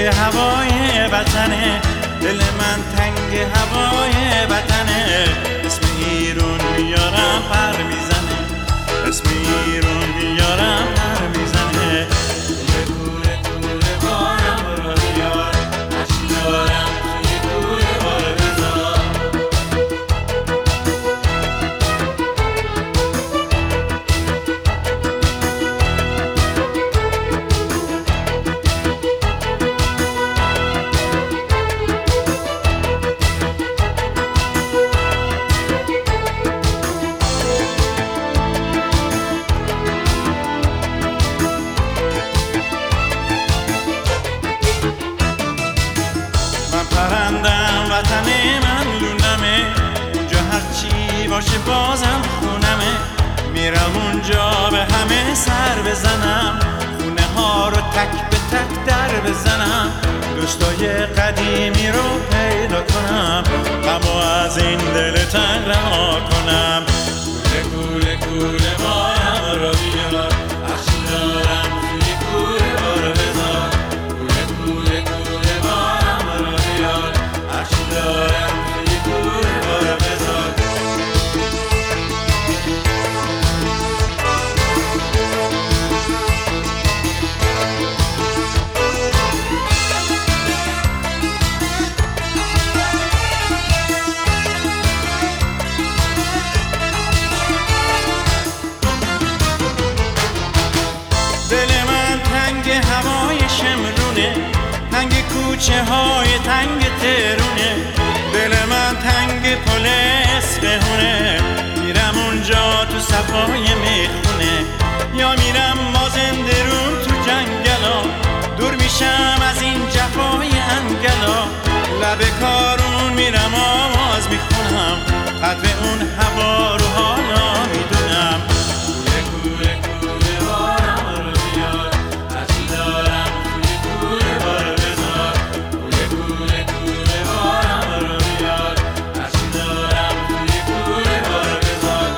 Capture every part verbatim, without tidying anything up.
هوای وطنه، دل من تنگ هوای وطنه. اسم ایران میارم پر میزنه، اسم ایران میارم پر میزنه. کوره کوره کوره بارم را بیار، عشق دارم توی کوره بار بذار. پرندم وطن من لونمه، اونجا هرچی باشه بازم خونمه. میرم اونجا به همه سر بزنم، خونه ها رو تک به تک در بزنم. دوستای قدیمی رو پیدا کنم، غمو از این دل تنگ رها کنم. کوره کوره کوره بارم رو بیار، عشق دارم توی کوره بار بذار. کوره کوره کوره بارم رو بیار، عشق دارم توی کوره بار بذار. هوای شمرونه، تنگ کوچه های تنگ ترونه. دل من تنگ پل اصفهونه، میرم اونجا تو صفای میخونه. یا میرم مازندرون تو جنگلا، دور میشم از این جفای انگلا. لب کارون میرم آواز میخونم، قدر اون هوا رو حالا میدونم. کوره کوره کوره بارم رو بیار، عشق دارم توی کوره بار بذار. کوره کوره کوره بارم رو بیار، عشق دارم توی کوره بار بذار.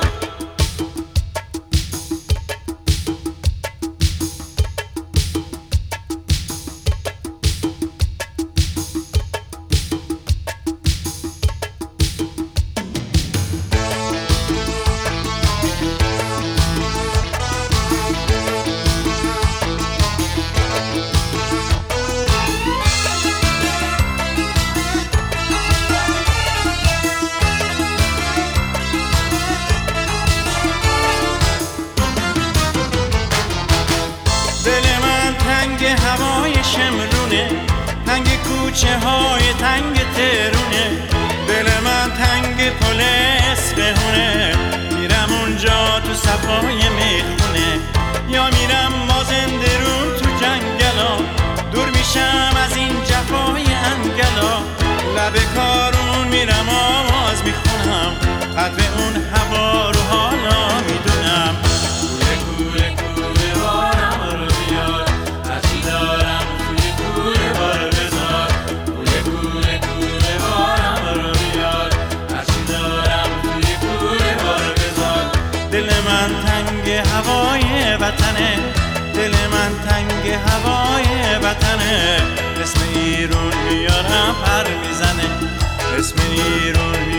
تنگ هوای شمرونه، تنگ کوچه های تنگ ترونه. دل من تنگ پل اصفهونه، میرم اونجا تو صفای میخونه. یا میرم مازندرون تو جنگلا، دور میشم از این جفای انگلا. لب کارون میرم آواز میخونم، قدر اون هوا رو حالا میدونم. کوره کوره کوره بارم رو بیار، عشق دارم توی کوره بار بذار. کوره کوره کوره بارم رو بیار، عشق دارم توی کوره بار بذار. دل من تنگ هوای وطنه، دل من تنگ هوای وطنه. اسم ایران میارم پر میزنه، اسم ایران